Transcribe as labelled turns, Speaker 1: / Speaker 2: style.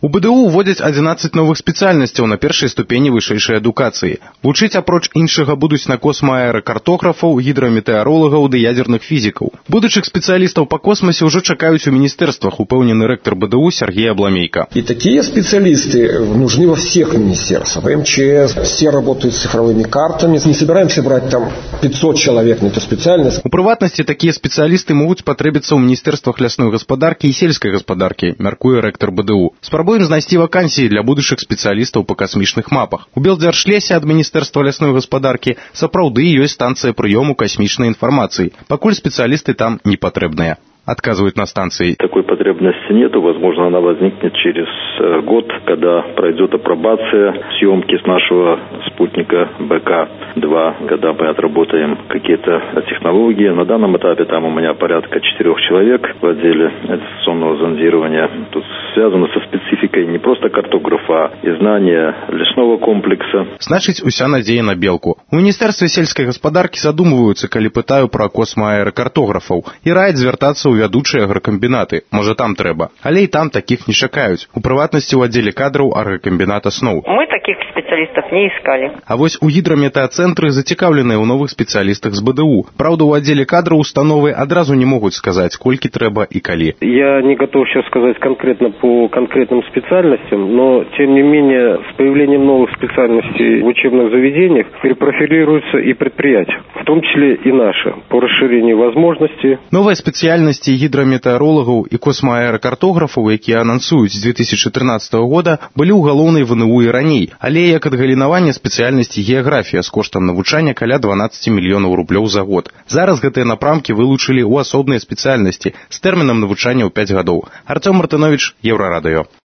Speaker 1: У БДУ вводзяць 11 новых спецыяльнасцяў на першай ступені вышэйшай адукацыі. Вучыць апроч іншага будуць на космааэракартографаў, гідраметэаролагаў ды ядзерных фізікаў. Будучых спецыялістаў па космосе ўжо чакаюць у міністэрствах, упэўнены рэктар БДУ Сергей Абламейко.
Speaker 2: И такие специалисты нужны во всех министерствах. В МЧС все работают с цифровыми картами. Не собираемся брать там 500 человек на эту специальность.
Speaker 1: У прыватнасці такія спецыялісты могуць патрэбіцца ў міністэрствах лясной гаспадаркі і сельскай гаспадаркі, мяркуе рэктар БДУ. Спрабуем знайсці вакансіі для будучых спецыялістаў па касмічных мапах. У Белдзяржлесе ад міністэрства лясной гаспадаркі сапраўды ёсць станцыя прыёму касмічнай информации. Пакуль специалисты там не потребные. Отказывают на станции.
Speaker 3: Такой потребности нету. Возможно, она возникнет через год, когда пройдет апробация съемки с нашего спутника БК-2, когда мы отработаем какие-то технологии. На данном этапе там у меня порядка 4 человек в отделе дистанционного зондирования. Тут связано со спецификой не просто картографа, и знания лесного комплекса.
Speaker 1: Значит, уся надея на белку. У Министерства сельской гаспадарки задумываются, коли пытаю про космааэракартографов, и раяць звяртацца ў вядучыя агракамбінаты. Можа, там трэба. Але і там таких не чакаюць. У прыватнасці ў аддзеле кадраў агракамбіната СНОУ.
Speaker 4: Мы таких специалистов не искали.
Speaker 1: А вось у гідраметэацэнтры зацікаўленыя ў новых спецыялістах з БДУ. Правда, у аддзеле кадраў установы адразу не могуць сказаць, колькі трэба і калі.
Speaker 5: Я не готов сейчас сказать конкретно по конкретным специальностям, но, тем не менее, с появлением новых специальностей в учебных заведениях перепрофилируются и предприятия, в том числе и наши, по расширению возможностей.
Speaker 1: Новая спецыяльнасці гідраметэаролагаў і космааэракартографаў, якія анансуюць з 2013 года, былі ў галоўнай ВНУ і раней, але як адгалінаванне спецыяльнасці геаграфія з коштам навучання каля 12 мільёнаў рублёў за год. Зараз гэтыя напрамкі вылучылі ў асобныя спецыяльнасці з тэрмінам навучання ў 5 гадоў. Артём Мартынович, Еўрарадыё.